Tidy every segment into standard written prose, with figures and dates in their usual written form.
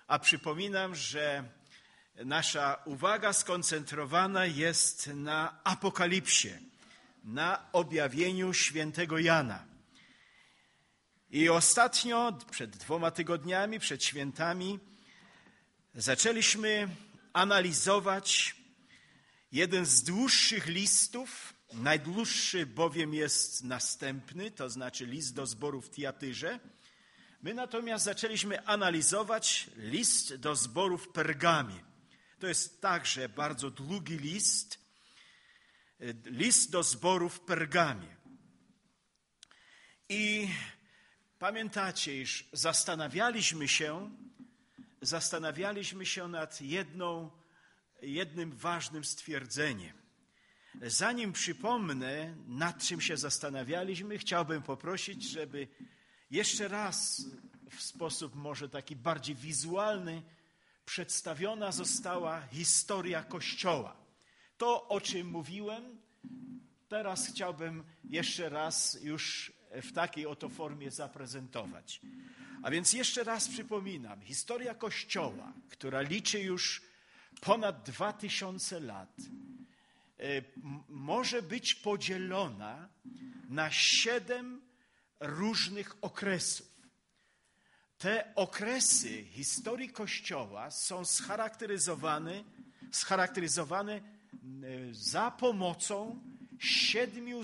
A przypominam, że nasza uwaga skoncentrowana jest na Apokalipsie, na objawieniu świętego Jana. I ostatnio, przed 2 tygodniami, przed świętami, zaczęliśmy analizować jeden z dłuższych listów, najdłuższy bowiem jest następny, to znaczy list do zboru w Tiatyrze. My natomiast zaczęliśmy analizować list do zboru w Pergamie. To jest także bardzo długi list do zboru w Pergamie. I pamiętacie, iż zastanawialiśmy się nad jednym ważnym stwierdzeniem. Zanim przypomnę, nad czym się zastanawialiśmy, chciałbym poprosić, żeby jeszcze raz w sposób może taki bardziej wizualny przedstawiona została historia Kościoła. To, o czym mówiłem, teraz chciałbym jeszcze raz już w takiej oto formie zaprezentować. A więc jeszcze raz przypominam, historia Kościoła, która liczy już ponad 2000 lat, może być podzielona na 7 różnych okresów. Te okresy historii Kościoła są scharakteryzowane za pomocą 7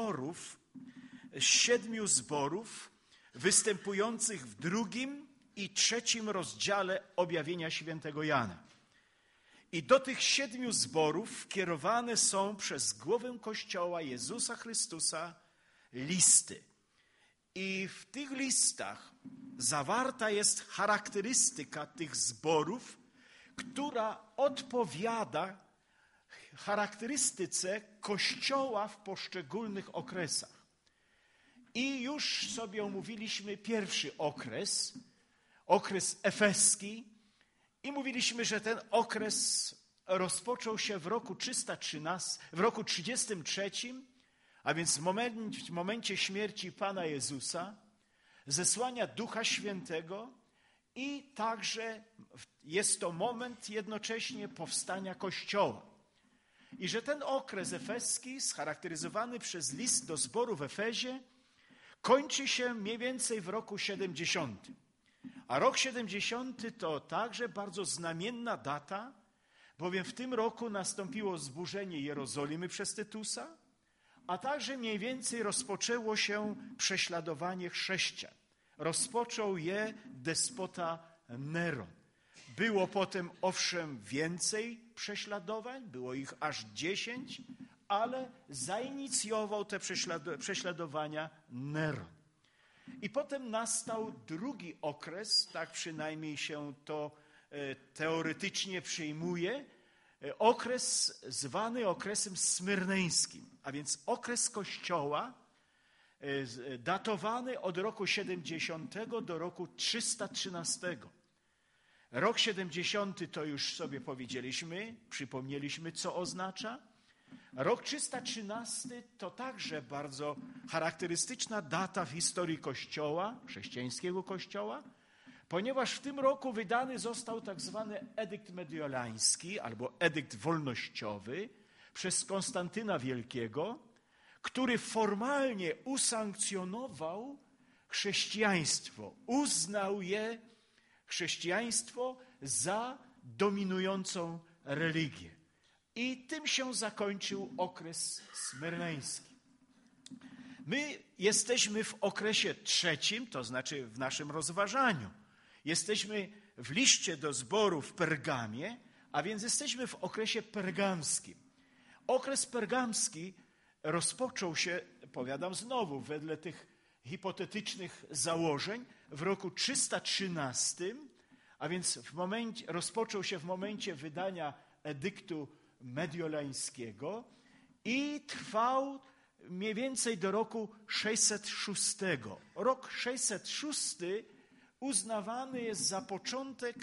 zborów występujących w 2. i 3. rozdziale objawienia świętego Jana. I do tych 7 zborów kierowane są przez głowę Kościoła Jezusa Chrystusa listy. I w tych listach zawarta jest charakterystyka tych zborów, która odpowiada charakterystyce Kościoła w poszczególnych okresach. I już sobie omówiliśmy pierwszy okres efeski, i mówiliśmy, że ten okres rozpoczął się w roku 33, a więc w momencie śmierci Pana Jezusa, zesłania Ducha Świętego i także jest to moment jednocześnie powstania Kościoła. I że ten okres efeski, scharakteryzowany przez list do zboru w Efezie, kończy się mniej więcej w roku 70. A rok 70 to także bardzo znamienna data, bowiem w tym roku nastąpiło zburzenie Jerozolimy przez Tytusa, a także mniej więcej rozpoczęło się prześladowanie chrześcijan. Rozpoczął je despota Neron. Było potem owszem więcej prześladowań, było ich aż 10, ale zainicjował te prześladowania Neron. I potem nastał drugi okres, tak przynajmniej się to teoretycznie przyjmuje, okres zwany okresem smyrneńskim, a więc okres Kościoła datowany od roku 70 do roku 313. Rok 70 to już sobie powiedzieliśmy, przypomnieliśmy, co oznacza. Rok 313 to także bardzo charakterystyczna data w historii Kościoła, chrześcijańskiego Kościoła, ponieważ w tym roku wydany został tak zwany edykt mediolański albo edykt wolnościowy przez Konstantyna Wielkiego, który formalnie usankcjonował chrześcijaństwo, uznał chrześcijaństwo za dominującą religię. I tym się zakończył okres smyrneński. My jesteśmy w okresie 3, to znaczy w naszym rozważaniu. Jesteśmy w liście do zboru w Pergamie, a więc jesteśmy w okresie pergamskim. Okres pergamski rozpoczął się, powiadam znowu, wedle tych hipotetycznych założeń, w roku 313, a więc rozpoczął się w momencie wydania edyktu mediolańskiego i trwał mniej więcej do roku 606. Rok 606 uznawany jest za początek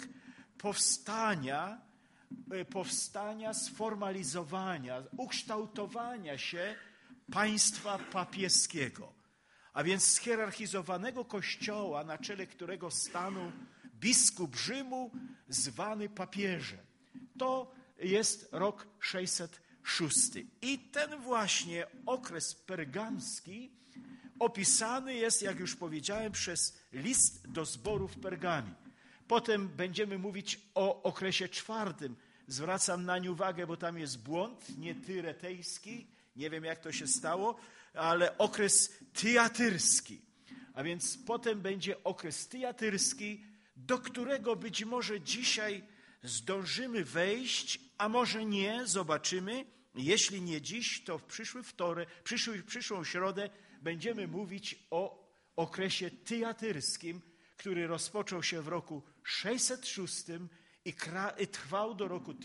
powstania, sformalizowania, ukształtowania się państwa papieskiego. A więc schierarchizowanego kościoła, na czele którego stanął biskup Rzymu, zwany papieżem. To jest rok 606. I ten właśnie okres pergamski opisany jest, jak już powiedziałem, przez list do zboru w Pergamie. Potem będziemy mówić o okresie czwartym. Zwracam na nie uwagę, bo tam jest błąd, nie tyretejski, nie wiem jak to się stało, ale okres tyatyrski. A więc potem będzie okres tyatyrski, do którego być może dzisiaj zdążymy wejść, a może nie, zobaczymy. Jeśli nie dziś, to w przyszłą środę będziemy mówić o okresie tyatyrskim, który rozpoczął się w roku 606 i trwał do roku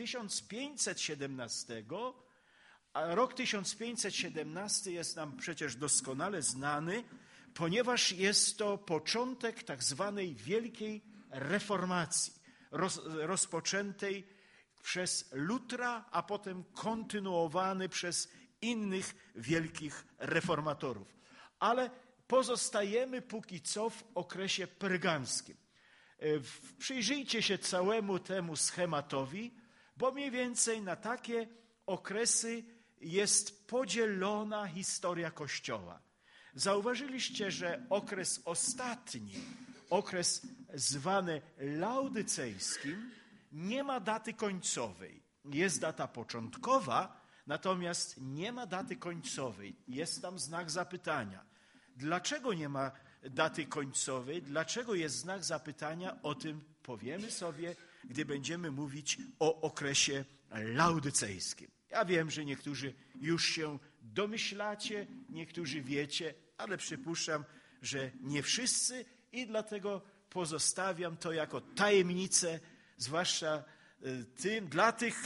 1517, a rok 1517 jest nam przecież doskonale znany, ponieważ jest to początek tak zwanej Wielkiej Reformacji, rozpoczętej przez Lutra, a potem kontynuowany przez innych wielkich reformatorów. Ale pozostajemy póki co w okresie pergamskim. Przyjrzyjcie się całemu temu schematowi, bo mniej więcej na takie okresy jest podzielona historia Kościoła. Zauważyliście, że okres ostatni, okres zwany laodycejskim, nie ma daty końcowej. Jest data początkowa, natomiast nie ma daty końcowej. Jest tam znak zapytania. Dlaczego nie ma daty końcowej? Dlaczego jest znak zapytania? O tym powiemy sobie, gdy będziemy mówić o okresie laodycejskim. Ja wiem, że niektórzy już się domyślacie, niektórzy wiecie, ale przypuszczam, że nie wszyscy i dlatego pozostawiam to jako tajemnicę, zwłaszcza dla tych,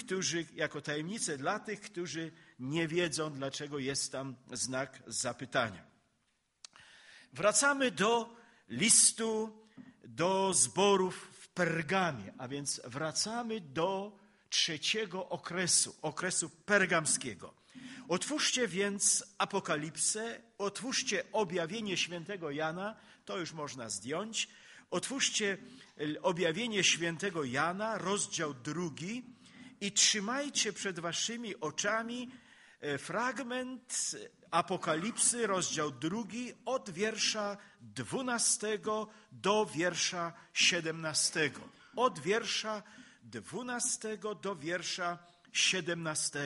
którzy nie wiedzą, dlaczego jest tam znak zapytania. Wracamy do listu do zborów w Pergamie, a więc wracamy do trzeciego okresu pergamskiego. Otwórzcie więc Apokalipsę, otwórzcie objawienie świętego Jana, to już można zdjąć, otwórzcie objawienie świętego Jana, rozdział 2 i trzymajcie przed waszymi oczami fragment Apokalipsy, rozdział 2, od wiersza 12 do wiersza 17. Od wiersza 12 do wiersza 17.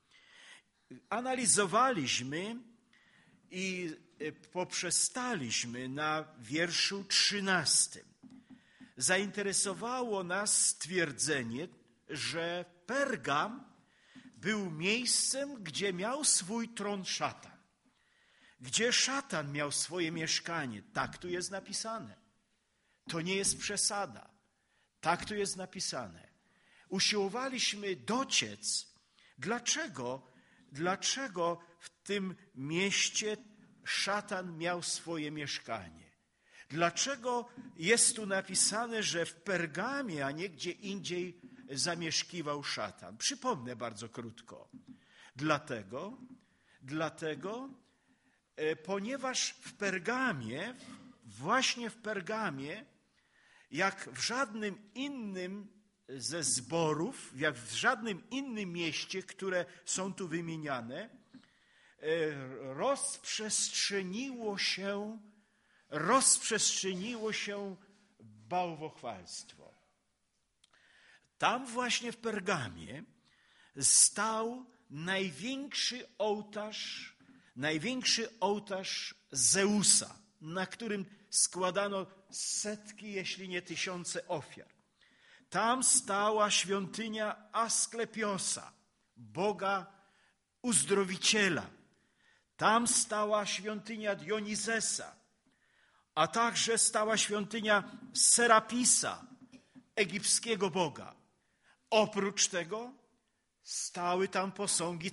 Analizowaliśmy i poprzestaliśmy na wierszu 13. Zainteresowało nas stwierdzenie, że Pergam był miejscem, gdzie miał swój tron szatan. Gdzie szatan miał swoje mieszkanie. Tak tu jest napisane. To nie jest przesada. Tak tu jest napisane. Usiłowaliśmy dociec, dlaczego w tym mieście szatan miał swoje mieszkanie. Dlaczego jest tu napisane, że w Pergamie, a nie gdzie indziej zamieszkiwał szatan? Przypomnę bardzo krótko. Dlatego, ponieważ w Pergamie, właśnie w Pergamie, jak w żadnym innym ze zborów, jak w żadnym innym mieście, które są tu wymieniane, rozprzestrzeniło się bałwochwalstwo. Tam właśnie w Pergamie stał największy ołtarz Zeusa, na którym składano setki, jeśli nie tysiące ofiar. Tam stała świątynia Asklepiosa, Boga Uzdrowiciela. Tam stała świątynia Dionizesa, a także stała świątynia Serapisa, egipskiego boga. Oprócz tego stały tam posągi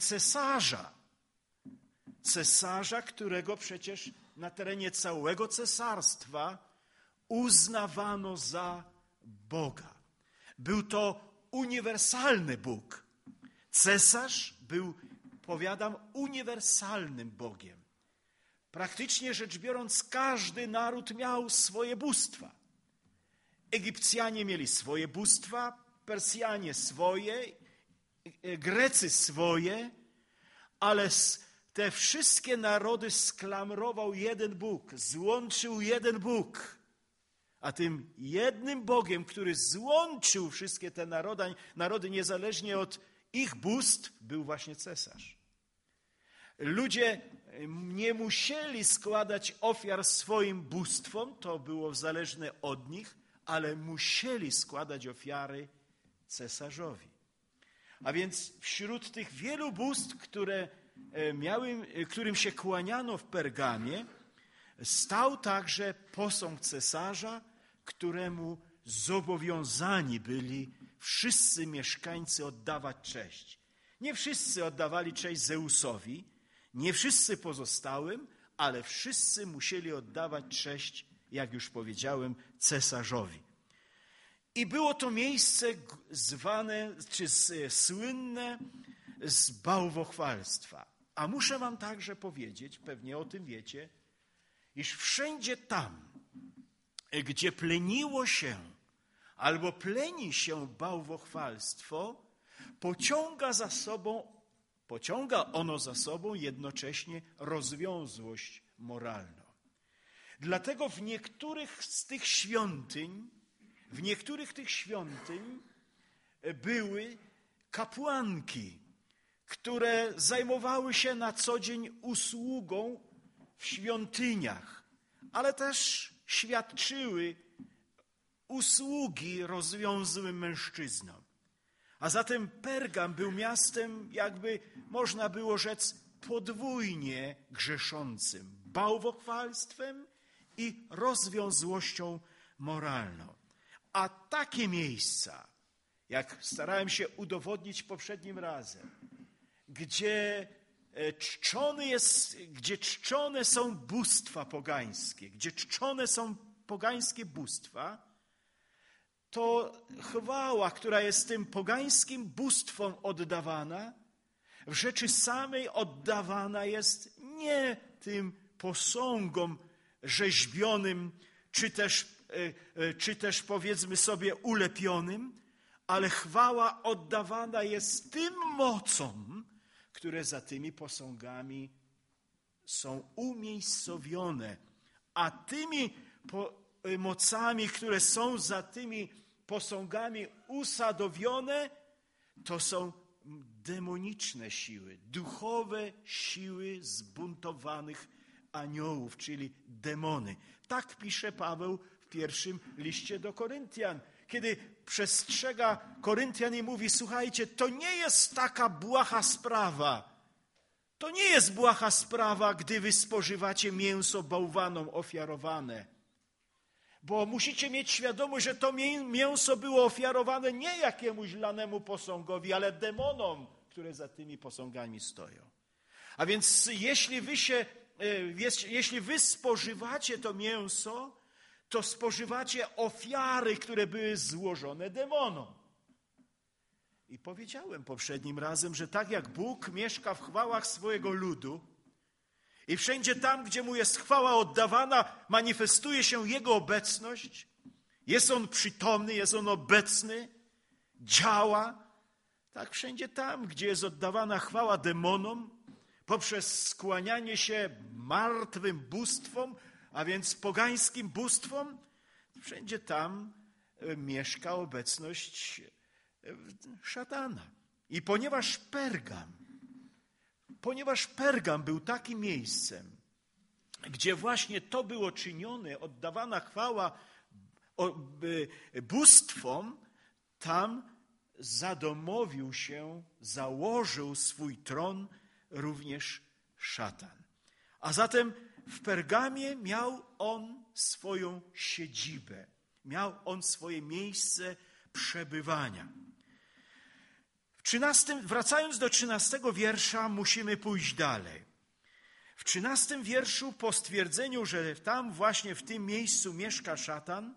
cesarza, którego przecież na terenie całego cesarstwa uznawano za Boga. Był to uniwersalny Bóg. Cesarz był, powiadam, uniwersalnym Bogiem. Praktycznie rzecz biorąc, każdy naród miał swoje bóstwa. Egipcjanie mieli swoje bóstwa, Persjanie swoje, Grecy swoje, ale te wszystkie narody sklamrował jeden Bóg, złączył jeden Bóg. A tym jednym Bogiem, który złączył wszystkie te narody niezależnie od ich bóstw, był właśnie cesarz. Ludzie nie musieli składać ofiar swoim bóstwom, to było zależne od nich, ale musieli składać ofiary cesarzowi. A więc wśród tych wielu bóstw, którym się kłaniano w Pergamie, stał także posąg cesarza, któremu zobowiązani byli wszyscy mieszkańcy oddawać cześć. Nie wszyscy oddawali cześć Zeusowi, nie wszyscy pozostałym, ale wszyscy musieli oddawać cześć, jak już powiedziałem, cesarzowi. I było to miejsce zwane, czy słynne z bałwochwalstwa. A muszę wam także powiedzieć, pewnie o tym wiecie, iż wszędzie tam, gdzie pleniło się albo pleni się bałwochwalstwo, pociąga ono za sobą jednocześnie rozwiązłość moralną. Dlatego w niektórych tych świątyń były kapłanki, które zajmowały się na co dzień usługą w świątyniach, ale też świadczyły usługi rozwiązłym mężczyznom. A zatem Pergam był miastem, jakby można było rzec, podwójnie grzeszącym, bałwochwalstwem i rozwiązłością moralną. A takie miejsca, jak starałem się udowodnić poprzednim razem, gdzie czczone są bóstwa pogańskie, gdzie czczone są pogańskie bóstwa, to chwała, która jest tym pogańskim bóstwom oddawana, w rzeczy samej oddawana jest nie tym posągom rzeźbionym, czy też powiedzmy sobie ulepionym, ale chwała oddawana jest tym mocom, które za tymi posągami są umiejscowione, a tymi mocami, które są za tymi posągami usadowione, to są demoniczne siły, duchowe siły zbuntowanych aniołów, czyli demony. Tak pisze Paweł w pierwszym liście do Koryntian, kiedy przestrzega Koryntian i mówi: słuchajcie, to nie jest taka błaha sprawa. To nie jest błaha sprawa, gdy wy spożywacie mięso bałwanom ofiarowane. Bo musicie mieć świadomość, że to mięso było ofiarowane nie jakiemuś lanemu posągowi, ale demonom, które za tymi posągami stoją. A więc jeśli wy spożywacie to mięso, to spożywacie ofiary, które były złożone demonom. I powiedziałem poprzednim razem, że tak jak Bóg mieszka w chwałach swojego ludu i wszędzie tam, gdzie mu jest chwała oddawana, manifestuje się Jego obecność, jest On przytomny, jest On obecny, działa, tak wszędzie tam, gdzie jest oddawana chwała demonom, poprzez skłanianie się martwym bóstwom, a więc pogańskim bóstwom, wszędzie tam mieszka obecność szatana. I ponieważ Pergam był takim miejscem, gdzie właśnie to było czynione, oddawana chwała bóstwom, tam zadomowił się, założył swój tron również szatan. A zatem w Pergamie miał on swoją siedzibę, miał on swoje miejsce przebywania. Wracając do 13 wiersza, musimy pójść dalej. W 13 wierszu, po stwierdzeniu, że tam właśnie w tym miejscu mieszka szatan,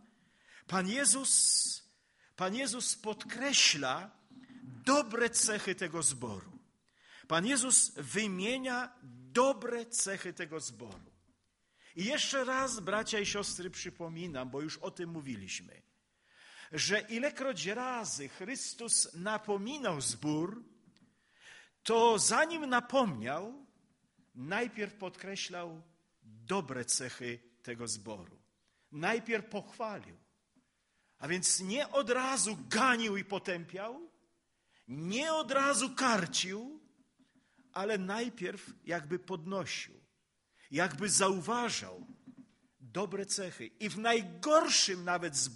Pan Jezus podkreśla dobre cechy tego zboru. Pan Jezus wymienia dobre cechy tego zboru. I jeszcze raz, bracia i siostry, przypominam, bo już o tym mówiliśmy. że ilekroć razy Chrystus napominał zbór, to zanim napomniał, najpierw podkreślał dobre cechy tego zboru. Najpierw pochwalił. A więc nie od razu ganił i potępiał, nie od razu karcił, ale najpierw jakby podnosił, jakby zauważał dobre cechy. I w najgorszym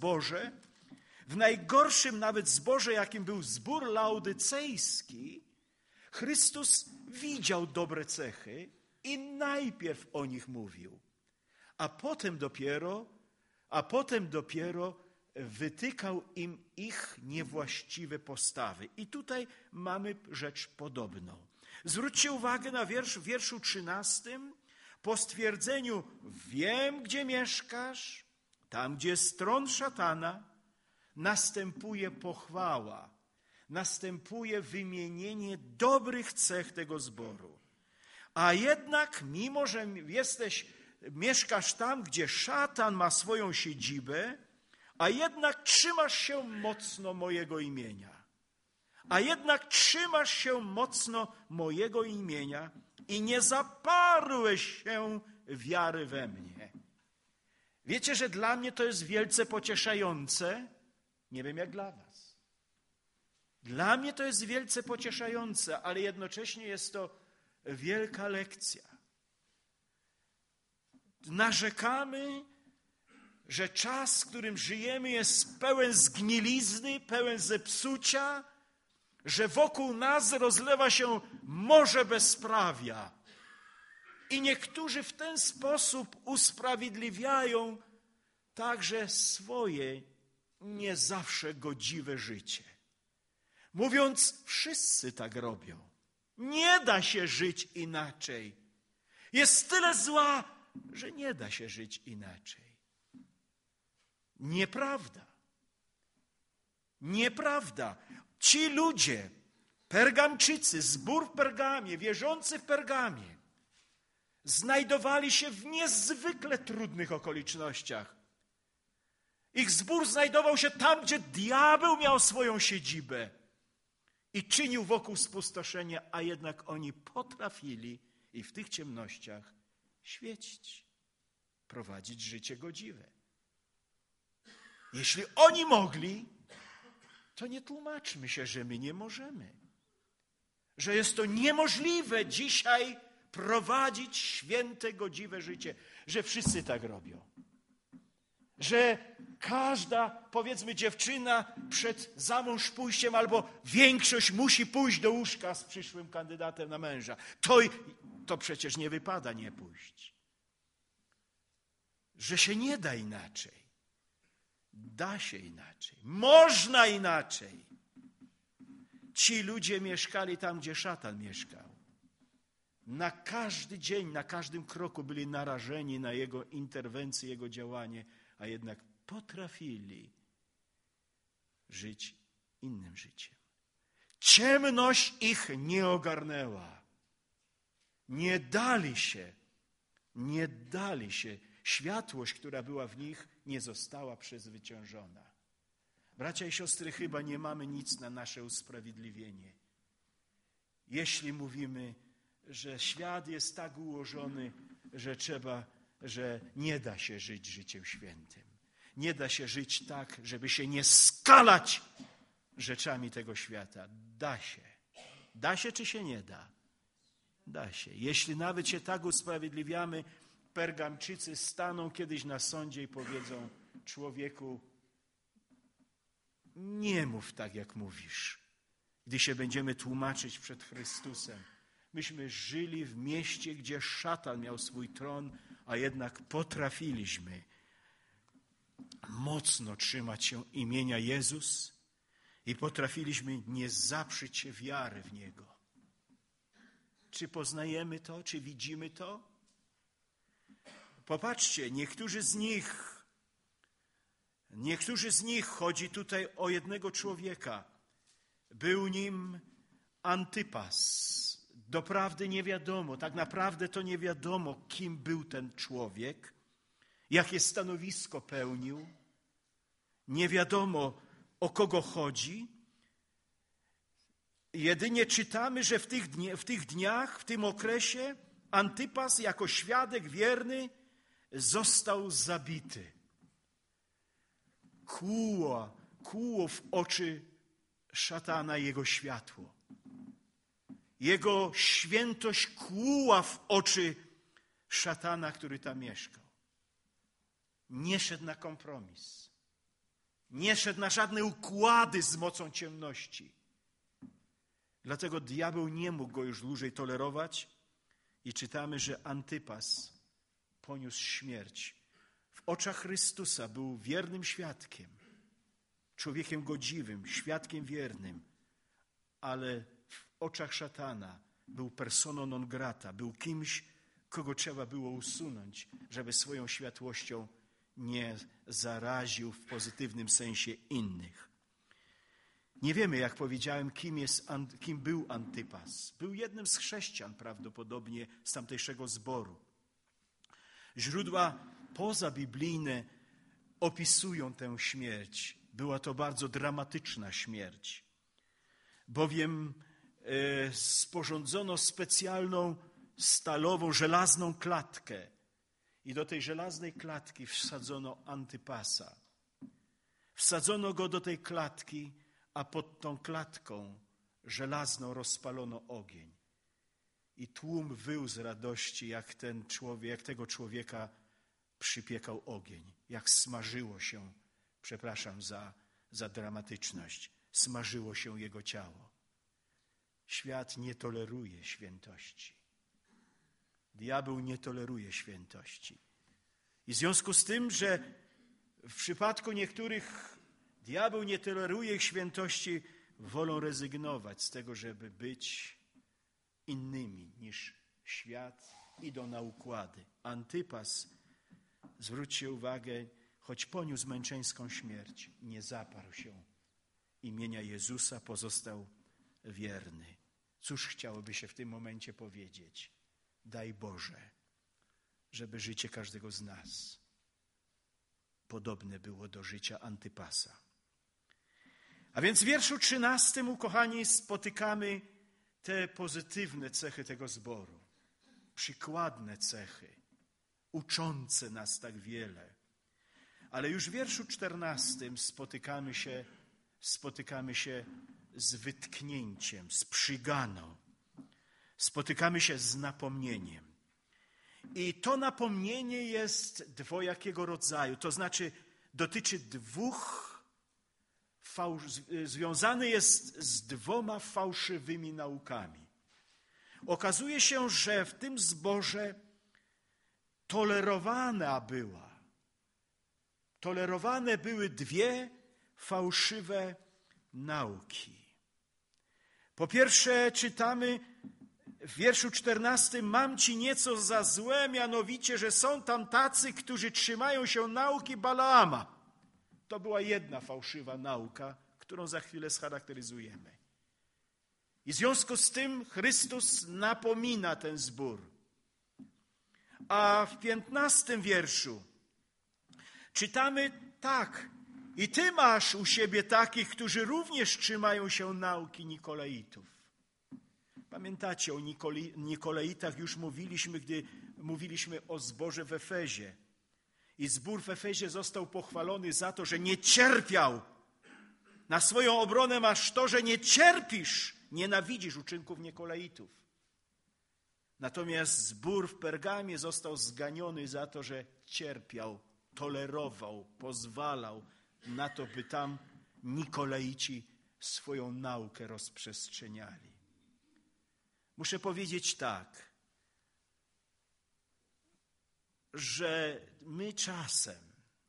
nawet zborze, jakim był zbór laodycejski, Chrystus widział dobre cechy i najpierw o nich mówił, a potem dopiero wytykał im ich niewłaściwe postawy. I tutaj mamy rzecz podobną. Zwróćcie uwagę na w wierszu 13. Po stwierdzeniu: wiem, gdzie mieszkasz, tam, gdzie jest tron szatana, następuje pochwała, następuje wymienienie dobrych cech tego zboru. A jednak, mimo że mieszkasz tam, gdzie szatan ma swoją siedzibę, a jednak trzymasz się mocno mojego imienia. I nie zaparłeś się wiary we mnie. Wiecie, że dla mnie to jest wielce pocieszające? Nie wiem, jak dla was. Dla mnie to jest wielce pocieszające, ale jednocześnie jest to wielka lekcja. Narzekamy, że czas, w którym żyjemy, jest pełen zgnilizny, pełen zepsucia, że wokół nas rozlewa się morze bezprawia. I niektórzy w ten sposób usprawiedliwiają także swoje nie zawsze godziwe życie. Mówiąc, wszyscy tak robią. Nie da się żyć inaczej. Jest tyle zła, że nie da się żyć inaczej. Nieprawda. Nieprawda. Ci ludzie, Pergamczycy, zbór w Pergamie, wierzący w Pergamie, znajdowali się w niezwykle trudnych okolicznościach. Ich zbór znajdował się tam, gdzie diabeł miał swoją siedzibę i czynił wokół spustoszenie, a jednak oni potrafili i w tych ciemnościach świecić, prowadzić życie godziwe. Jeśli oni mogli, to nie tłumaczmy się, że my nie możemy. Że jest to niemożliwe dzisiaj prowadzić święte, godziwe życie. Że wszyscy tak robią. Że każda, powiedzmy, dziewczyna przed za mąż pójściem albo większość musi pójść do łóżka z przyszłym kandydatem na męża. To przecież nie wypada nie pójść. Że się nie da inaczej. Da się inaczej. Można inaczej. Ci ludzie mieszkali tam, gdzie szatan mieszkał. Na każdy dzień, na każdym kroku byli narażeni na jego interwencję, jego działanie, a jednak potrafili żyć innym życiem. Ciemność ich nie ogarnęła. Nie dali się. Światłość, która była w nich, nie została przezwyciężona. Bracia i siostry, chyba nie mamy nic na nasze usprawiedliwienie. Jeśli mówimy, że świat jest tak ułożony, że nie da się żyć życiem świętym. Nie da się żyć tak, żeby się nie skalać rzeczami tego świata. Da się. Da się, czy się nie da? Da się. Jeśli nawet się tak usprawiedliwiamy, Pergamczycy staną kiedyś na sądzie i powiedzą: człowieku, nie mów tak, jak mówisz. Gdy się będziemy tłumaczyć przed Chrystusem. Myśmy żyli w mieście, gdzie szatan miał swój tron, a jednak potrafiliśmy mocno trzymać się imienia Jezus i potrafiliśmy nie zaprzeć się wiary w Niego. Czy poznajemy to? Czy widzimy to? Popatrzcie, niektórzy z nich, chodzi tutaj o jednego człowieka, był nim Antypas. Doprawdy nie wiadomo, tak naprawdę to nie wiadomo, kim był ten człowiek, jakie stanowisko pełnił. Nie wiadomo, o kogo chodzi. Jedynie czytamy, że w tych dniach, w tym okresie Antypas jako świadek wierny został zabity. Kłuło w oczy szatana jego światło. Jego świętość kłuła w oczy szatana, który tam mieszkał. Nie szedł na kompromis. Nie szedł na żadne układy z mocą ciemności. Dlatego diabeł nie mógł go już dłużej tolerować i czytamy, że Antypas poniósł śmierć. W oczach Chrystusa był wiernym świadkiem, człowiekiem godziwym, świadkiem wiernym, ale w oczach szatana był personą non grata, był kimś, kogo trzeba było usunąć, żeby swoją światłością nie zaraził w pozytywnym sensie innych. Nie wiemy, jak powiedziałem, kim był Antypas. Był jednym z chrześcijan prawdopodobnie z tamtejszego zboru. Źródła pozabiblijne opisują tę śmierć. Była to bardzo dramatyczna śmierć, bowiem sporządzono specjalną stalową, żelazną klatkę i do tej żelaznej klatki wsadzono Antypasa. Wsadzono go do tej klatki, a pod tą klatką żelazną rozpalono ogień. I tłum wył z radości, jak tego człowieka przypiekał ogień, jak smażyło się, przepraszam za dramatyczność, smażyło się jego ciało. Świat nie toleruje świętości. Diabeł nie toleruje świętości. I w związku z tym, że w przypadku niektórych diabeł nie toleruje ich świętości, wolą rezygnować z tego, żeby być innymi niż świat, idą na układy. Antypas, zwróćcie uwagę, choć poniósł męczeńską śmierć, nie zaparł się imienia Jezusa, pozostał wierny. Cóż chciałoby się w tym momencie powiedzieć? Daj Boże, żeby życie każdego z nas podobne było do życia Antypasa. A więc w wierszu 13, ukochani, spotykamy te pozytywne cechy tego zboru. Przykładne cechy, uczące nas tak wiele. Ale już w wierszu 14 spotykamy się z wytknięciem, z przyganą. Spotykamy się z napomnieniem. I to napomnienie jest dwojakiego rodzaju, to znaczy dotyczy związany jest z dwoma fałszywymi naukami. Okazuje się, że w tym zborze tolerowane były dwie fałszywe nauki. Po pierwsze czytamy w wierszu 14: mam ci nieco za złe, mianowicie, że są tam tacy, którzy trzymają się nauki Balaama. To była jedna fałszywa nauka, którą za chwilę scharakteryzujemy. I w związku z tym Chrystus napomina ten zbór. A w 15 wierszu czytamy tak: i ty masz u siebie takich, którzy również trzymają się nauki Nikolaitów. Pamiętacie, o Nikolaitach już mówiliśmy, gdy mówiliśmy o zborze w Efezie. I zbór w Efezie został pochwalony za to, że nie cierpiał. Na swoją obronę masz to, że nie cierpisz, nienawidzisz uczynków Nikolaitów. Natomiast zbór w Pergamie został zganiony za to, że cierpiał, tolerował, pozwalał na to, by tam Nikolaici swoją naukę rozprzestrzeniali. Muszę powiedzieć tak, że my czasem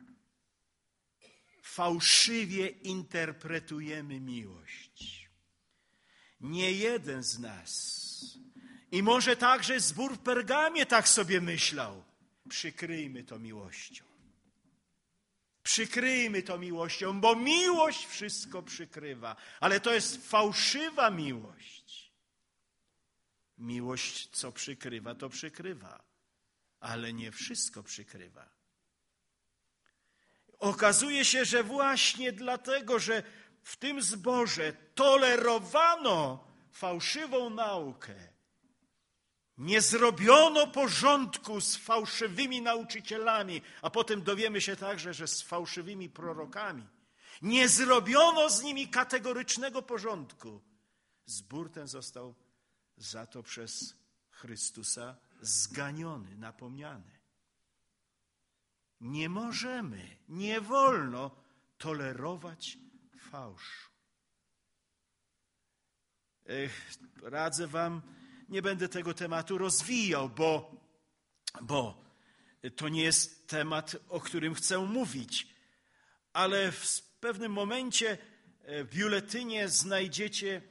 fałszywie interpretujemy miłość. Nie jeden z nas, i może także zbór w Pergamie tak sobie myślał, przykryjmy to miłością. Przykryjmy to miłością, bo miłość wszystko przykrywa, ale to jest fałszywa miłość. Miłość, co przykrywa, to przykrywa, ale nie wszystko przykrywa. Okazuje się, że właśnie dlatego, że w tym zborze tolerowano fałszywą naukę, nie zrobiono porządku z fałszywymi nauczycielami, a potem dowiemy się także, że z fałszywymi prorokami. Nie zrobiono z nimi kategorycznego porządku. Zbór ten został za to przez Chrystusa zganiony, napomniany. Nie możemy, nie wolno tolerować fałszu. Radzę wam, nie będę tego tematu rozwijał, bo to nie jest temat, o którym chcę mówić, ale w pewnym momencie w biuletynie znajdziecie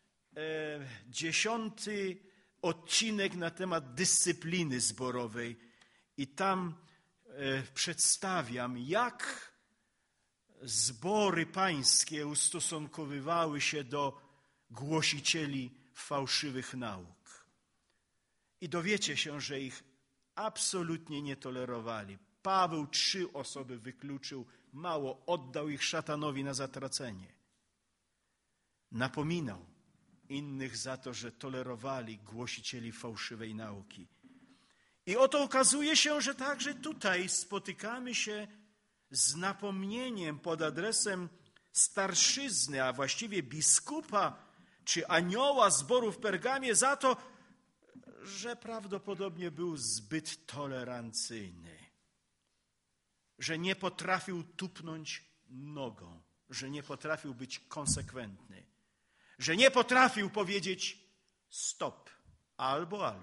10. odcinek na temat dyscypliny zborowej i tam przedstawiam, jak zbory pańskie ustosunkowywały się do głosicieli fałszywych nauk. I dowiecie się, że ich absolutnie nie tolerowali. Paweł 3 osoby wykluczył, mało, oddał ich szatanowi na zatracenie. Napominał innych za to, że tolerowali głosicieli fałszywej nauki. I oto okazuje się, że także tutaj spotykamy się z napomnieniem pod adresem starszyzny, a właściwie biskupa czy anioła zboru w Pergamie za to, że prawdopodobnie był zbyt tolerancyjny, że nie potrafił tupnąć nogą, że nie potrafił być konsekwentny, że nie potrafił powiedzieć stop, albo.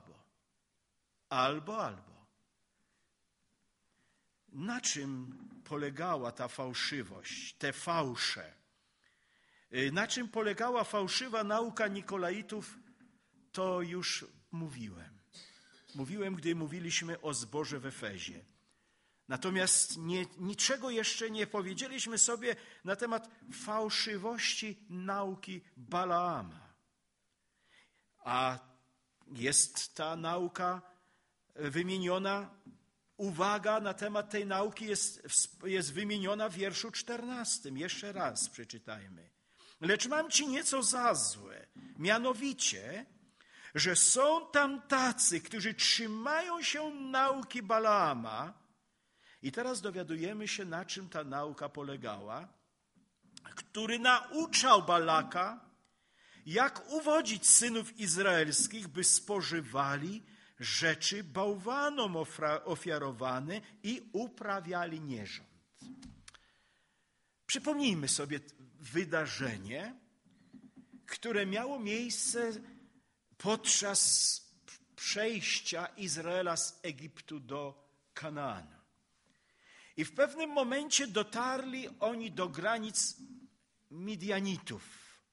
Na czym polegała ta fałszywość, te fałsze? Na czym polegała fałszywa nauka Nikolaitów, to już mówiłem. Mówiłem, gdy mówiliśmy o zborze w Efezie. Natomiast niczego jeszcze nie powiedzieliśmy sobie na temat fałszywości nauki Balaama. A jest ta nauka wymieniona, uwaga na temat tej nauki jest wymieniona w wierszu 14. Jeszcze raz przeczytajmy. Lecz mam ci nieco za złe, mianowicie, że są tam tacy, którzy trzymają się nauki Balaama. I teraz dowiadujemy się, na czym ta nauka polegała, który nauczał Balaka, jak uwodzić synów izraelskich, by spożywali rzeczy bałwanom ofiarowane i uprawiali nierząd. Przypomnijmy sobie wydarzenie, które miało miejsce podczas przejścia Izraela z Egiptu do Kanaanu. I w pewnym momencie dotarli oni do granic Midianitów.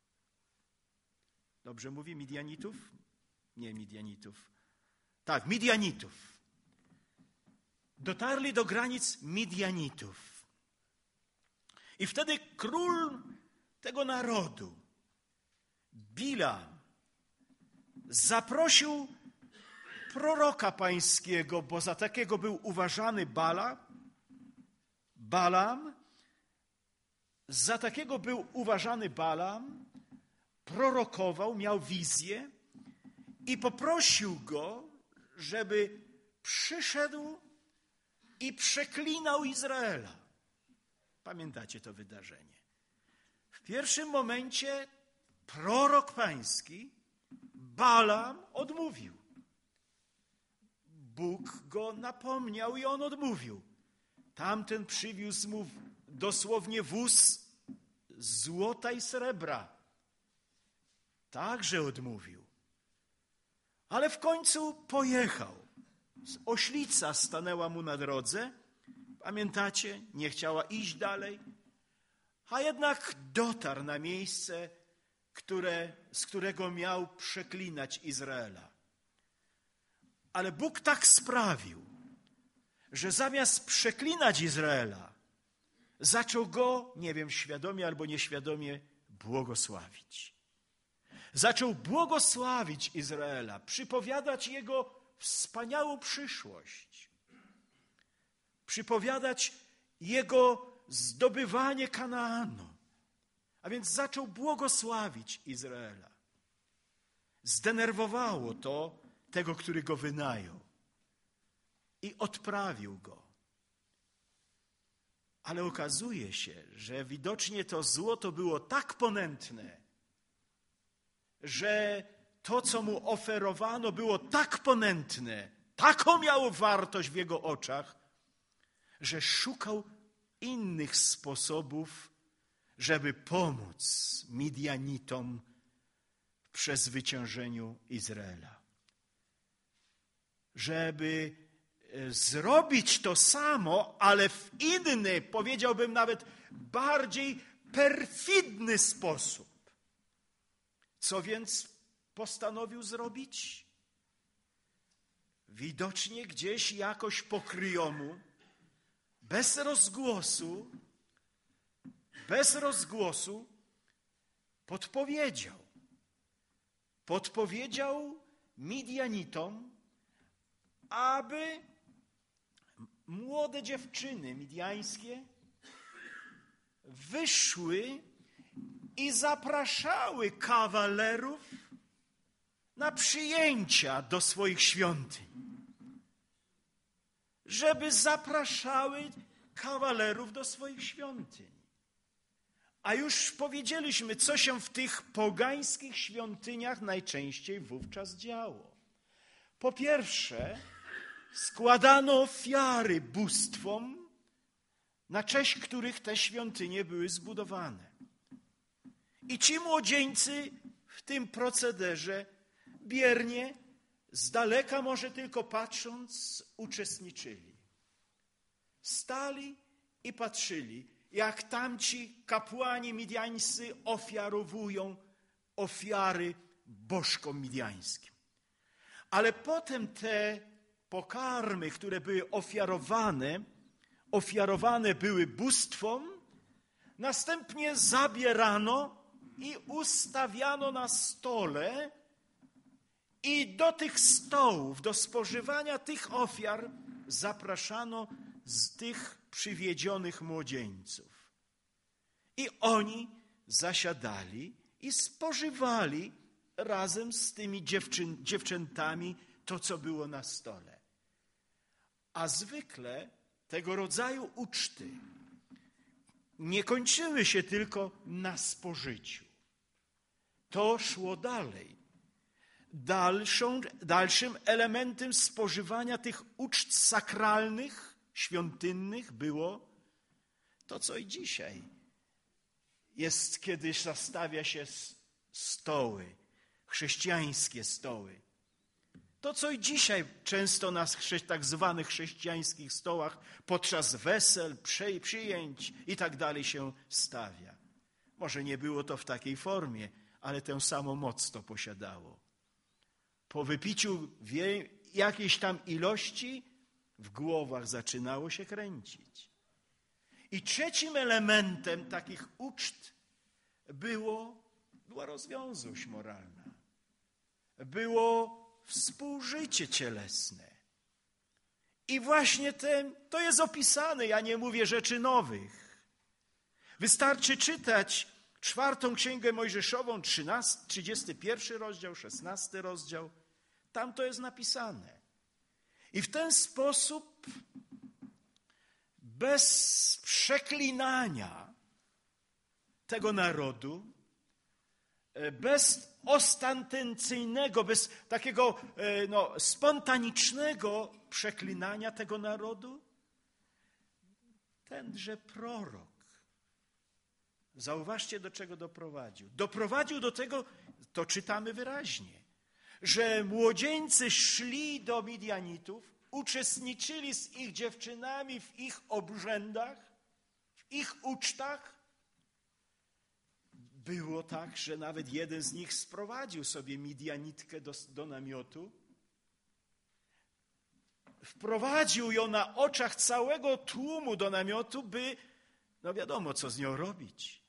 Dobrze mówię Midianitów? Nie Midianitów. Tak, Midianitów. Dotarli do granic Midianitów. I wtedy król tego narodu, Bilam, zaprosił proroka pańskiego, bo za takiego był uważany Balam, za takiego był uważany Balam, prorokował, miał wizję i poprosił go, żeby przyszedł i przeklinał Izraela. Pamiętacie to wydarzenie? W pierwszym momencie prorok pański, Balam, odmówił. Bóg go napomniał i on odmówił. Tamten przywiózł mu dosłownie wóz złota i srebra. Także odmówił. Ale w końcu pojechał. Oślica stanęła mu na drodze. Pamiętacie? Nie chciała iść dalej. A jednak dotarł na miejsce, z którego miał przeklinać Izraela. Ale Bóg tak sprawił, że zamiast przeklinać Izraela, zaczął go, nie wiem, świadomie albo nieświadomie, błogosławić. Zaczął błogosławić Izraela, przypowiadać jego wspaniałą przyszłość, przypowiadać jego zdobywanie Kanaanu. A więc zaczął błogosławić Izraela. Zdenerwowało to tego, który go wynajął. I odprawił go. Ale okazuje się, że widocznie to złoto było tak ponętne, że to, co mu oferowano, było tak ponętne, taką miało wartość w jego oczach, że szukał innych sposobów, żeby pomóc Midianitom w przezwyciężeniu Izraela. Żeby zrobić to samo, ale w inny, powiedziałbym nawet bardziej perfidny sposób. Co więc postanowił zrobić? Widocznie gdzieś jakoś po kryjomu, bez rozgłosu podpowiedział Midianitom, aby młode dziewczyny midiańskie wyszły i zapraszały kawalerów na przyjęcia do swoich świątyń. Żeby zapraszały kawalerów do swoich świątyń. A już powiedzieliśmy, co się w tych pogańskich świątyniach najczęściej wówczas działo. Po pierwsze, składano ofiary bóstwom, na cześć których te świątynie były zbudowane. I ci młodzieńcy w tym procederze biernie, z daleka może tylko patrząc, uczestniczyli. Stali i patrzyli, jak tamci kapłani midiańscy ofiarowują ofiary bożkom midiańskim. Ale potem te pokarmy, które były ofiarowane były bóstwom, następnie zabierano i ustawiano na stole i do tych stołów, do spożywania tych ofiar zapraszano z tych przywiedzionych młodzieńców. I oni zasiadali i spożywali razem z tymi dziewczętami to, co było na stole. A zwykle tego rodzaju uczty nie kończyły się tylko na spożyciu. To szło dalej. Dalszym elementem spożywania tych uczt sakralnych, świątynnych było to, co i dzisiaj jest, kiedy zastawia się stoły, chrześcijańskie stoły. To, co i dzisiaj często na tak zwanych chrześcijańskich stołach podczas wesel, przyjęć i tak dalej się stawia. Może nie było to w takiej formie, ale tę samą moc to posiadało. Po wypiciu jakiejś tam ilości w głowach zaczynało się kręcić. I trzecim elementem takich uczt była rozwiązłość moralna. Było współżycie cielesne. I właśnie to jest opisane, ja nie mówię rzeczy nowych. Wystarczy czytać 4. Księgę Mojżeszową, 31 rozdział, 16 rozdział. Tam to jest napisane. I w ten sposób, bez przeklinania tego narodu, bez ostentencyjnego, bez takiego spontanicznego przeklinania tego narodu, tenże prorok, zauważcie, do czego doprowadził. Doprowadził do tego, to czytamy wyraźnie, że młodzieńcy szli do Midianitów, uczestniczyli z ich dziewczynami w ich obrzędach, w ich ucztach. Było tak, że nawet jeden z nich sprowadził sobie Midianitkę do namiotu, wprowadził ją na oczach całego tłumu do namiotu, by, wiadomo, co z nią robić.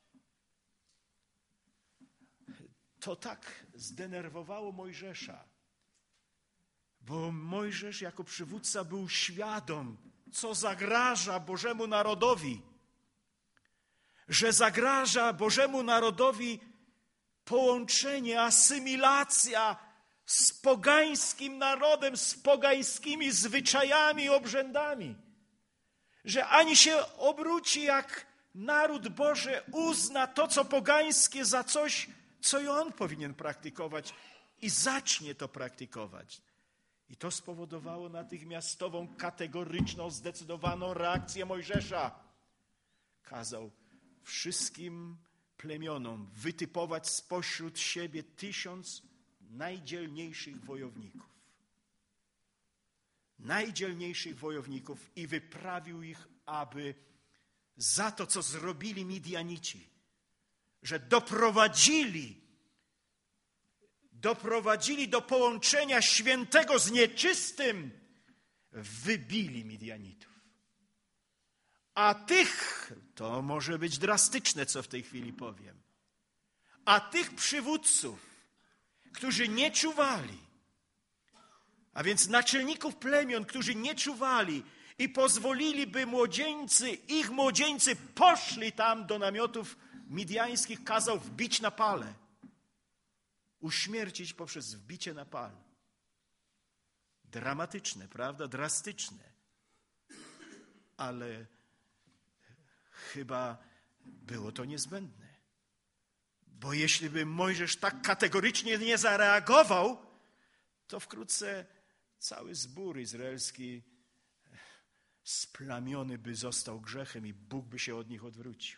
To tak zdenerwowało Mojżesza, bo Mojżesz jako przywódca był świadom, co zagraża Bożemu narodowi. że zagraża Bożemu narodowi połączenie, asymilacja z pogańskim narodem, z pogańskimi zwyczajami i obrzędami. Że ani się obróci, jak naród Boży uzna to, co pogańskie, za coś, co i on powinien praktykować i zacznie to praktykować. I to spowodowało natychmiastową, kategoryczną, zdecydowaną reakcję Mojżesza. Kazał wszystkim plemionom wytypować spośród siebie 1000 najdzielniejszych wojowników. Najdzielniejszych wojowników i wyprawił ich, aby za to, co zrobili Midianici, że doprowadzili do połączenia świętego z nieczystym, wybili Midianitów. A tych, to może być drastyczne, co w tej chwili powiem, a tych przywódców, którzy nie czuwali, a więc naczelników plemion, którzy nie czuwali i pozwolili, by ich młodzieńcy poszli tam do namiotów midiańskich, kazał wbić na pale. Uśmiercić poprzez wbicie na pal. Dramatyczne, prawda? Drastyczne. Ale chyba było to niezbędne. Bo jeśli by Mojżesz tak kategorycznie nie zareagował, to wkrótce cały zbór izraelski splamiony by został grzechem i Bóg by się od nich odwrócił.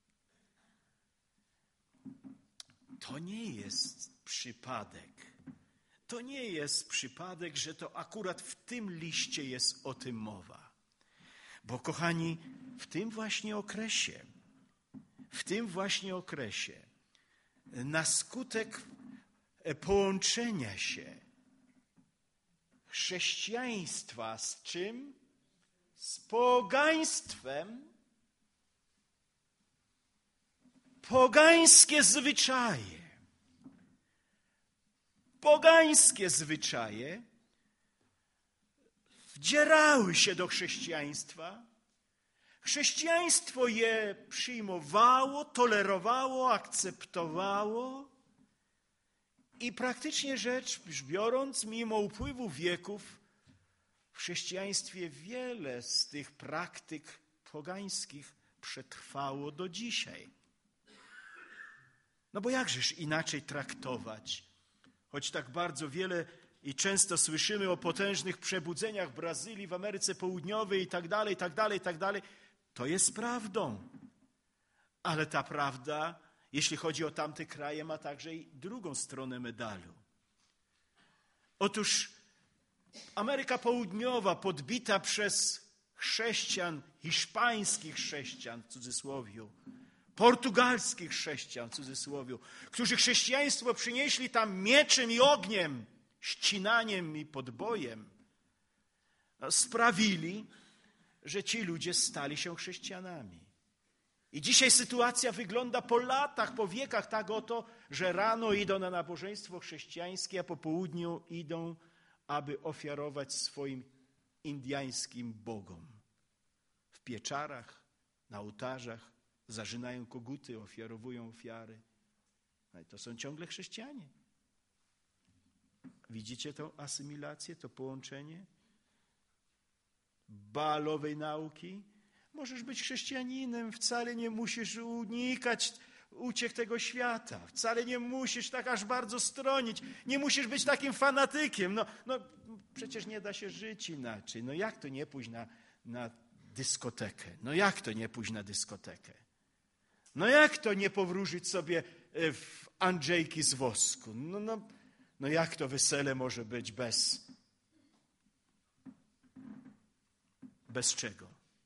To nie jest przypadek. To nie jest przypadek, że to akurat w tym liście jest o tym mowa. Bo kochani, w tym właśnie okresie, na skutek połączenia się chrześcijaństwa z czym? Z pogaństwem. Pogańskie zwyczaje wdzierały się do chrześcijaństwa. Chrześcijaństwo je przyjmowało, tolerowało, akceptowało i praktycznie rzecz biorąc, mimo upływu wieków, w chrześcijaństwie wiele z tych praktyk pogańskich przetrwało do dzisiaj. No bo jakżeż inaczej traktować? Choć tak bardzo wiele i często słyszymy o potężnych przebudzeniach w Brazylii, w Ameryce Południowej i tak dalej, to jest prawdą. Ale ta prawda, jeśli chodzi o tamte kraje, ma także i drugą stronę medalu. Otóż Ameryka Południowa podbita przez chrześcijan, hiszpańskich chrześcijan w cudzysłowie, portugalskich chrześcijan w cudzysłowie, którzy chrześcijaństwo przynieśli tam mieczem i ogniem, ścinaniem i podbojem, sprawili, że ci ludzie stali się chrześcijanami. I dzisiaj sytuacja wygląda po latach, po wiekach tak oto, że rano idą na nabożeństwo chrześcijańskie, a po południu idą, aby ofiarować swoim indyjskim bogom. W pieczarach, na ołtarzach zażynają koguty, ofiarowują ofiary. No i to są ciągle chrześcijanie. Widzicie tę asymilację, to połączenie baalowej nauki? Możesz być chrześcijaninem, wcale nie musisz unikać uciech tego świata. Wcale nie musisz tak aż bardzo stronić. Nie musisz być takim fanatykiem. No przecież nie da się żyć inaczej. No jak to nie pójść na dyskotekę? No jak to nie pójść na dyskotekę? No jak to nie powróżyć sobie w Andrzejki z wosku? No jak to wesele może być bez czego?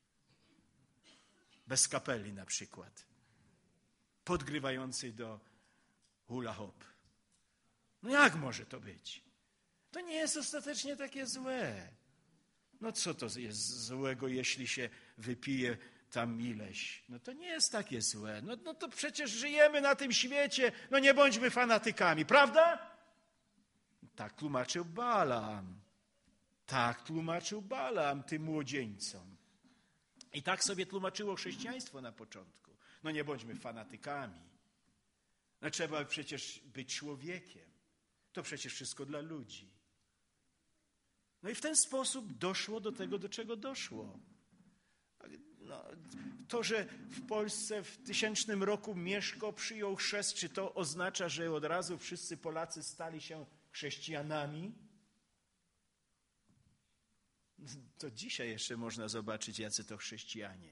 Bez kapeli na przykład. Podgrywającej do hula hop. No jak może to być? To nie jest ostatecznie takie złe. No co to jest złego, jeśli się wypije tam ileś? No to nie jest takie złe. No to przecież żyjemy na tym świecie. No nie bądźmy fanatykami, prawda? Tak tłumaczył Balaam. Tak tłumaczył Balaam tym młodzieńcom. I tak sobie tłumaczyło chrześcijaństwo na początku. No nie bądźmy fanatykami. No trzeba przecież być człowiekiem. To przecież wszystko dla ludzi. No i w ten sposób doszło do tego, do czego doszło. No, to, że w Polsce w 1000 roku Mieszko przyjął chrzest, czy to oznacza, że od razu wszyscy Polacy stali się chrześcijanami? To dzisiaj jeszcze można zobaczyć, jacy to chrześcijanie.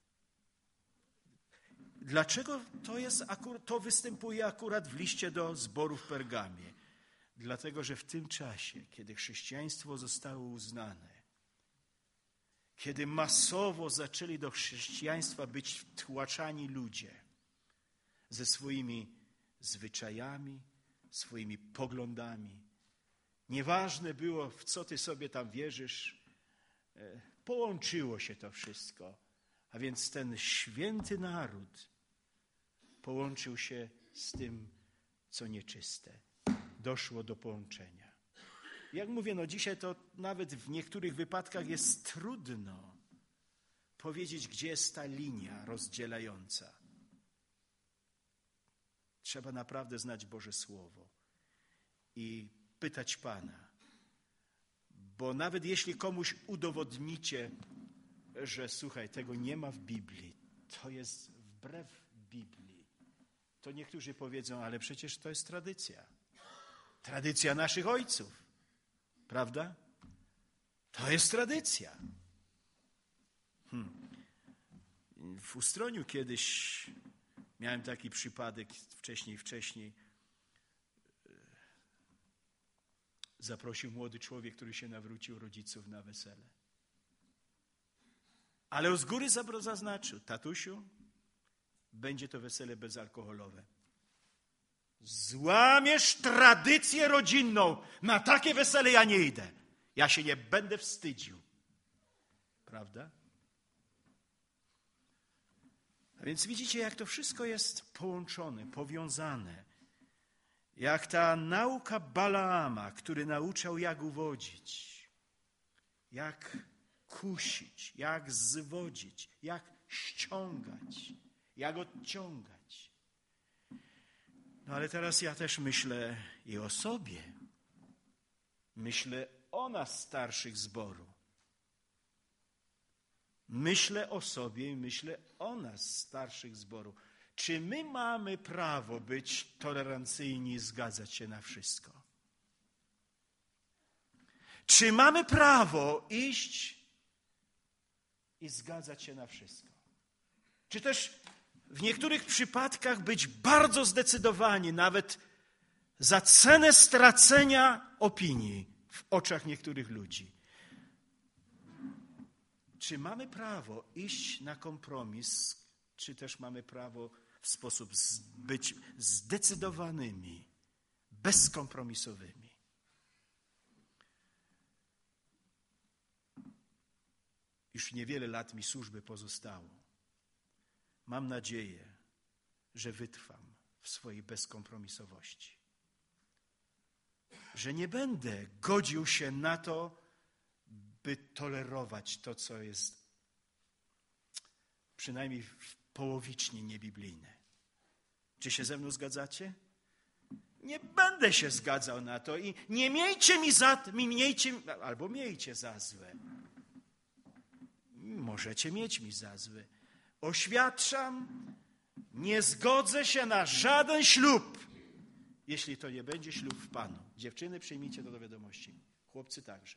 Dlaczego to występuje akurat w liście do zboru w Pergamie? Dlatego, że w tym czasie, kiedy chrześcijaństwo zostało uznane, kiedy masowo zaczęli do chrześcijaństwa być wtłaczani ludzie ze swoimi zwyczajami, swoimi poglądami, nieważne było, w co ty sobie tam wierzysz, połączyło się to wszystko. A więc ten święty naród połączył się z tym, co nieczyste. Doszło do połączenia. Jak mówię, no dzisiaj to nawet w niektórych wypadkach jest trudno powiedzieć, gdzie jest ta linia rozdzielająca. Trzeba naprawdę znać Boże Słowo i pytać Pana. Bo nawet jeśli komuś udowodnicie, że słuchaj, tego nie ma w Biblii, to jest wbrew Biblii, to niektórzy powiedzą, ale przecież to jest tradycja. Tradycja naszych ojców. Prawda? To jest tradycja. W Ustroniu kiedyś miałem taki przypadek, wcześniej zaprosił młody człowiek, który się nawrócił, rodziców na wesele. Ale z góry zaznaczył, tatusiu, będzie to wesele bezalkoholowe. Złamiesz tradycję rodzinną. Na takie wesele ja nie idę. Ja się nie będę wstydził. Prawda? A więc widzicie, jak to wszystko jest połączone, powiązane. Jak ta nauka Balaama, który nauczał, jak uwodzić, jak kusić, jak zwodzić, jak ściągać, jak odciągać. No ale teraz ja też myślę i o sobie. Myślę o nas, starszych zboru. Myślę o sobie i myślę o nas, starszych zboru. Czy my mamy prawo być tolerancyjni i zgadzać się na wszystko? Czy mamy prawo iść i zgadzać się na wszystko? Czy też w niektórych przypadkach być bardzo zdecydowani, nawet za cenę stracenia opinii w oczach niektórych ludzi? Czy mamy prawo iść na kompromis, czy też mamy prawo w sposób być zdecydowanymi, bezkompromisowymi? Już niewiele lat mi służby pozostało. Mam nadzieję, że wytrwam w swojej bezkompromisowości. Że nie będę godził się na to, by tolerować to, co jest przynajmniej połowicznie niebiblijne. Czy się ze mną zgadzacie? Nie będę się zgadzał na to i nie miejcie albo miejcie za złe. Możecie mieć mi za złe. Oświadczam, nie zgodzę się na żaden ślub, jeśli to nie będzie ślub w Panu. Dziewczyny, przyjmijcie to do wiadomości. Chłopcy także.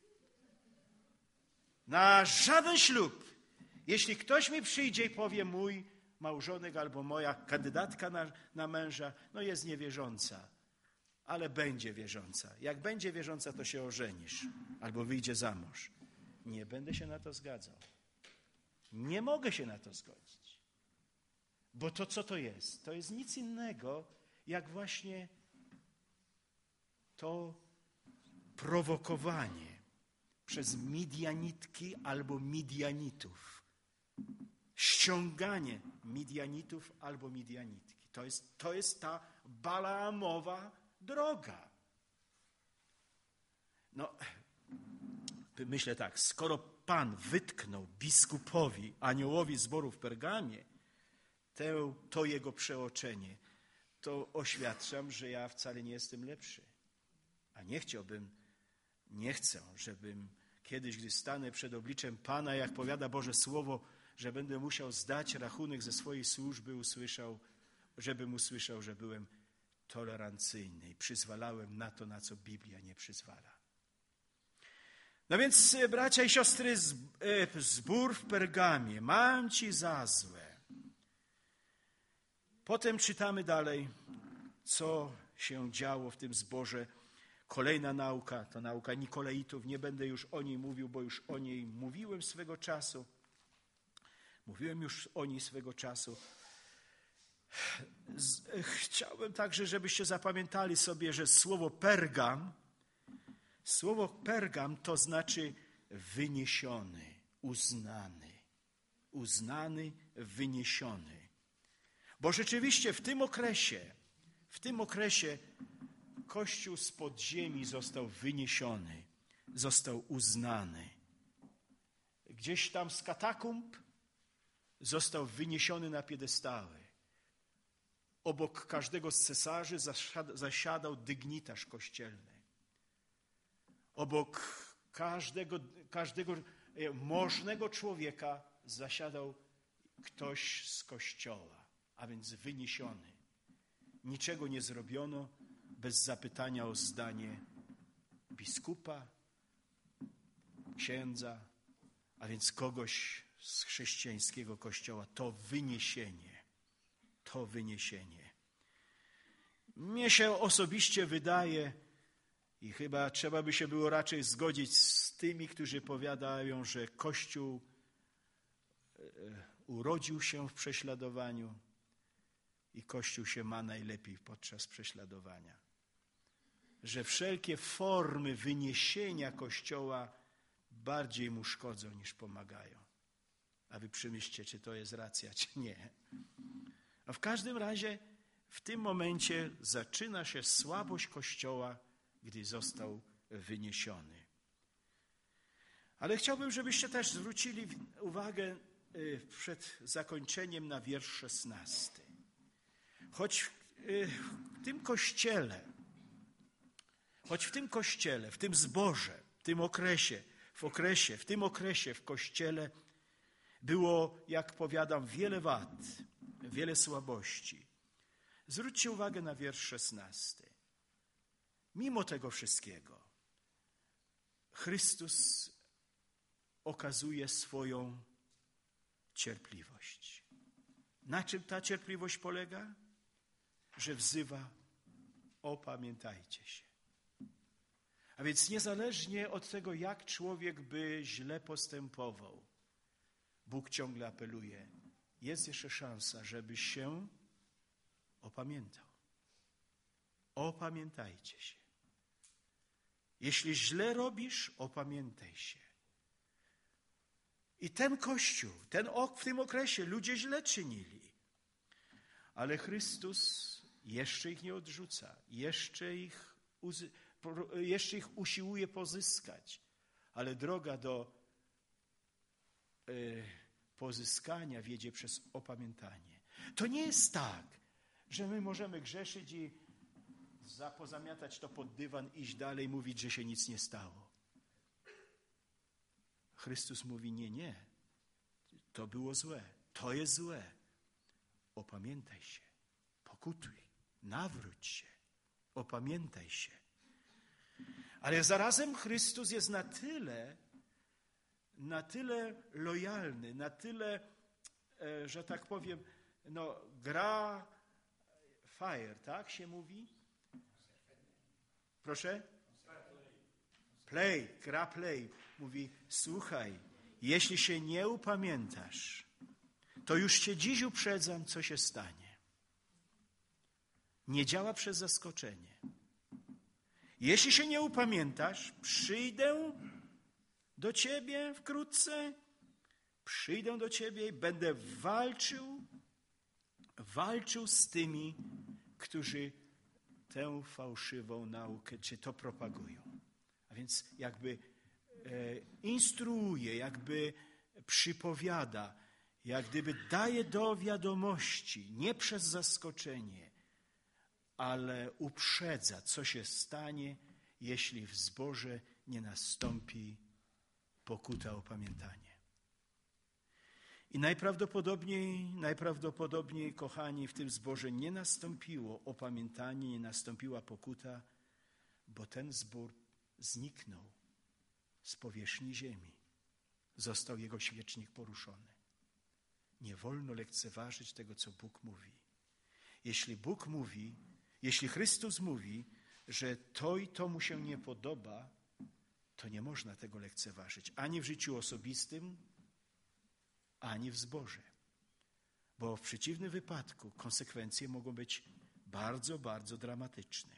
Na żaden ślub. Jeśli ktoś mi przyjdzie i powie, mój małżonek albo moja kandydatka na męża, no jest niewierząca, ale będzie wierząca. Jak będzie wierząca, to się ożenisz albo wyjdzie za mąż. Nie będę się na to zgadzał. Nie mogę się na to zgodzić. Bo to co to jest? To jest nic innego, jak właśnie to prowokowanie przez Midianitki albo Midianitów. Ściąganie Midianitów albo Midianitki. To jest ta Balaamowa droga. No, myślę tak, skoro Pan wytknął biskupowi, aniołowi zboru w Pergamie, to jego przeoczenie, to oświadczam, że ja wcale nie jestem lepszy. A nie chcę, żebym kiedyś, gdy stanę przed obliczem Pana, jak powiada Boże Słowo, że będę musiał zdać rachunek ze swojej służby, żebym usłyszał, że byłem tolerancyjny i przyzwalałem na to, na co Biblia nie przyzwala. No więc, bracia i siostry, zbór w Pergamie, mam ci za złe. Potem czytamy dalej, co się działo w tym zborze. Kolejna nauka, to nauka Nikolaitów. Nie będę już o niej mówił, bo już o niej mówiłem swego czasu. Chciałbym także, żebyście zapamiętali sobie, że słowo Pergam to znaczy wyniesiony, uznany, wyniesiony. Bo rzeczywiście w tym okresie Kościół z podziemi został wyniesiony, został uznany. Gdzieś tam z katakumb został wyniesiony na piedestały. Obok każdego z cesarzy zasiadał dygnitarz kościelny. Obok każdego możnego człowieka zasiadał ktoś z Kościoła, a więc wyniesiony. Niczego nie zrobiono bez zapytania o zdanie biskupa, księdza, a więc kogoś z chrześcijańskiego Kościoła. To wyniesienie. Mnie się osobiście wydaje, i chyba trzeba by się było raczej zgodzić z tymi, którzy powiadają, że Kościół urodził się w prześladowaniu i Kościół się ma najlepiej podczas prześladowania. Że wszelkie formy wyniesienia Kościoła bardziej mu szkodzą niż pomagają. A wy przemyślcie, czy to jest racja, czy nie. A w każdym razie w tym momencie zaczyna się słabość Kościoła, gdy został wyniesiony. Ale chciałbym, żebyście też zwrócili uwagę przed zakończeniem na wiersz 16. Choć w tym kościele, w tym zborze, w tym okresie w kościele było, jak powiadam, wiele wad, wiele słabości. Zwróćcie uwagę na wiersz 16. Mimo tego wszystkiego Chrystus okazuje swoją cierpliwość. Na czym ta cierpliwość polega? Że wzywa: opamiętajcie się. A więc niezależnie od tego, jak człowiek by źle postępował, Bóg ciągle apeluje: jest jeszcze szansa, żebyś się opamiętał. Opamiętajcie się. Jeśli źle robisz, opamiętaj się. I ten Kościół, w tym okresie ludzie źle czynili. Ale Chrystus jeszcze ich nie odrzuca, jeszcze ich usiłuje pozyskać. Ale droga do pozyskania wiedzie przez opamiętanie. To nie jest tak, że my możemy grzeszyć i pozamiatać to pod dywan, iść dalej, mówić, że się nic nie stało. Chrystus mówi: nie, to było złe, to jest złe. Opamiętaj się, pokutuj, nawróć się, opamiętaj się. Ale zarazem Chrystus jest na tyle lojalny, na tyle, że tak powiem, gra fire, tak się mówi? Proszę? Gra play. Mówi: słuchaj, jeśli się nie upamiętasz, to już cię dziś uprzedzam, co się stanie. Nie działa przez zaskoczenie. Jeśli się nie upamiętasz, przyjdę do ciebie wkrótce, przyjdę do ciebie i będę walczył z tymi, którzy tę fałszywą naukę, czy to propagują. A więc jakby instruuje, jakby przypowiada, jak gdyby daje do wiadomości, nie przez zaskoczenie, ale uprzedza, co się stanie, jeśli w zborze nie nastąpi pokuta, opamiętanie. I najprawdopodobniej, kochani, w tym zborze nie nastąpiło opamiętanie, nie nastąpiła pokuta, bo ten zbór zniknął z powierzchni ziemi. Został jego świecznik poruszony. Nie wolno lekceważyć tego, co Bóg mówi. Jeśli Bóg mówi, jeśli Chrystus mówi, że to i to mu się nie podoba, to nie można tego lekceważyć. Ani w życiu osobistym, ani w zborze. Bo w przeciwnym wypadku konsekwencje mogą być bardzo, bardzo dramatyczne.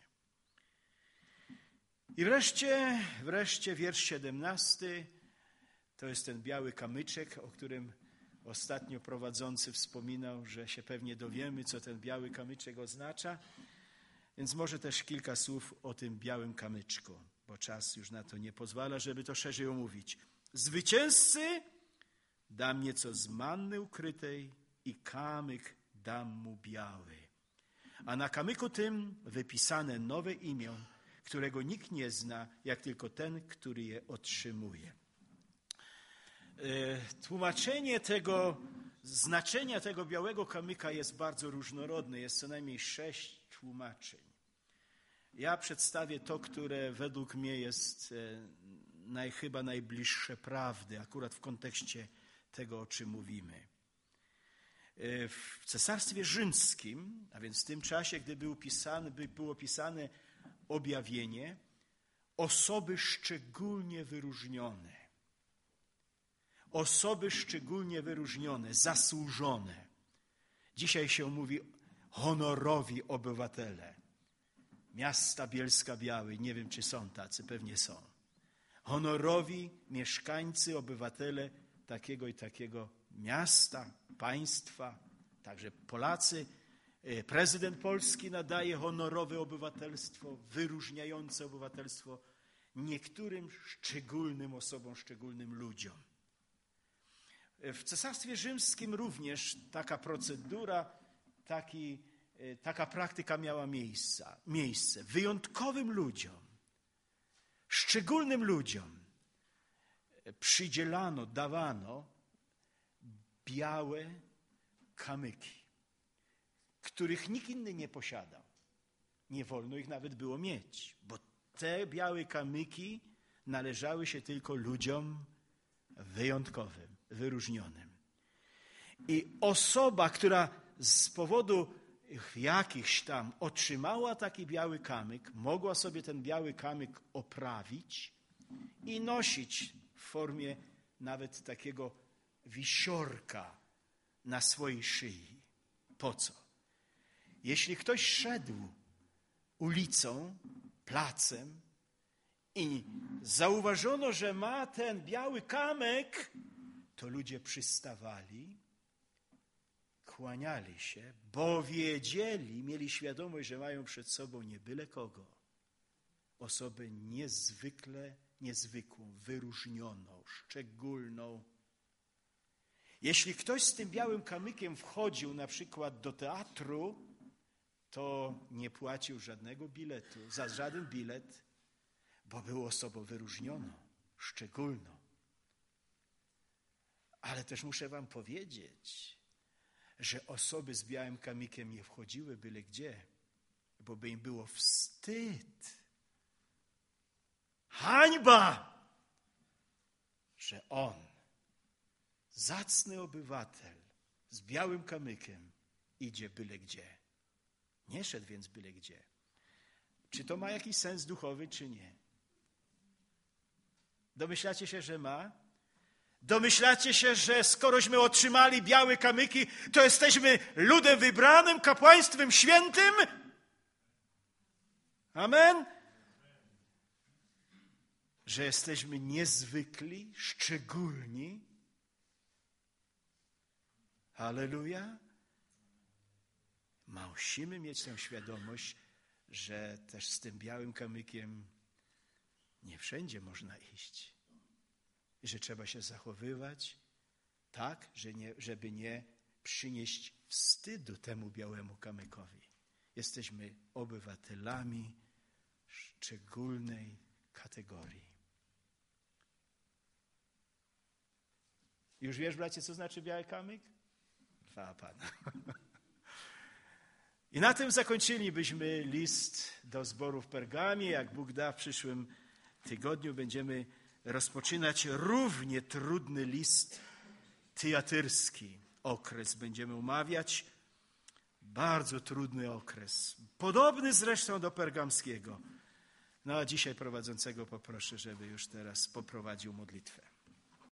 I wreszcie wiersz 17, to jest ten biały kamyczek, o którym ostatnio prowadzący wspominał, że się pewnie dowiemy, co ten biały kamyczek oznacza. Więc może też kilka słów o tym białym kamyczku, bo czas już na to nie pozwala, żeby to szerzej omówić. Zwycięzcy dam nieco z manny ukrytej i kamyk dam mu biały. A na kamyku tym wypisane nowe imię, którego nikt nie zna, jak tylko ten, który je otrzymuje. Tłumaczenie znaczenia tego białego kamyka jest bardzo różnorodne. Jest co najmniej 6 tłumaczeń. Ja przedstawię to, które według mnie jest chyba najbliższe prawdy, akurat w kontekście tego, o czym mówimy. W Cesarstwie Rzymskim, a więc w tym czasie, gdy było pisane objawienie, osoby szczególnie wyróżnione, zasłużone. Dzisiaj się mówi honorowi obywatele. Miasta Bielska-Białej, nie wiem, czy są tacy, pewnie są. Honorowi mieszkańcy, obywatele takiego i takiego miasta, państwa, także Polacy. Prezydent Polski nadaje honorowe obywatelstwo, wyróżniające obywatelstwo niektórym szczególnym osobom, szczególnym ludziom. W Cesarstwie Rzymskim również taka procedura, taka praktyka miała miejsce. Wyjątkowym ludziom, szczególnym ludziom dawano białe kamyki, których nikt inny nie posiadał. Nie wolno ich nawet było mieć, bo te białe kamyki należały się tylko ludziom wyjątkowym, wyróżnionym. I osoba, która z powodu jakichś tam otrzymała taki biały kamyk, mogła sobie ten biały kamyk oprawić i nosić w formie nawet takiego wisiorka na swojej szyi. Po co? Jeśli ktoś szedł ulicą, placem i zauważono, że ma ten biały kamyk, to ludzie przystawali, kłaniali się, bo mieli świadomość, że mają przed sobą nie byle kogo. Osobę niezwykłą, wyróżnioną, szczególną. Jeśli ktoś z tym białym kamykiem wchodził na przykład do teatru, to nie płacił żadnego biletu, za żaden bilet, bo był osobą wyróżnioną, szczególną. Ale też muszę wam powiedzieć, że osoby z białym kamykiem nie wchodziły byle gdzie, bo by im było wstyd. Hańba, że on, zacny obywatel z białym kamykiem, idzie byle gdzie. Nie szedł więc byle gdzie. Czy to ma jakiś sens duchowy, czy nie? Domyślacie się, że ma? Domyślacie się, że skorośmy otrzymali białe kamyki, to jesteśmy ludem wybranym, kapłaństwem świętym? Amen? Że jesteśmy niezwykli, szczególni? Halleluja! Musimy mieć tę świadomość, że też z tym białym kamykiem nie wszędzie można iść. I że trzeba się zachowywać tak, żeby nie przynieść wstydu temu białemu kamykowi. Jesteśmy obywatelami szczególnej kategorii. Już wiesz, bracie, co znaczy biały kamyk? Chwała Pana. I na tym zakończylibyśmy list do zboru w Pergamie. Jak Bóg da, w przyszłym tygodniu będziemy rozpoczynać równie trudny list tyjatyrski. Okres będziemy omawiać. Bardzo trudny okres. Podobny zresztą do pergamskiego. No a dzisiaj prowadzącego poproszę, żeby już teraz poprowadził modlitwę.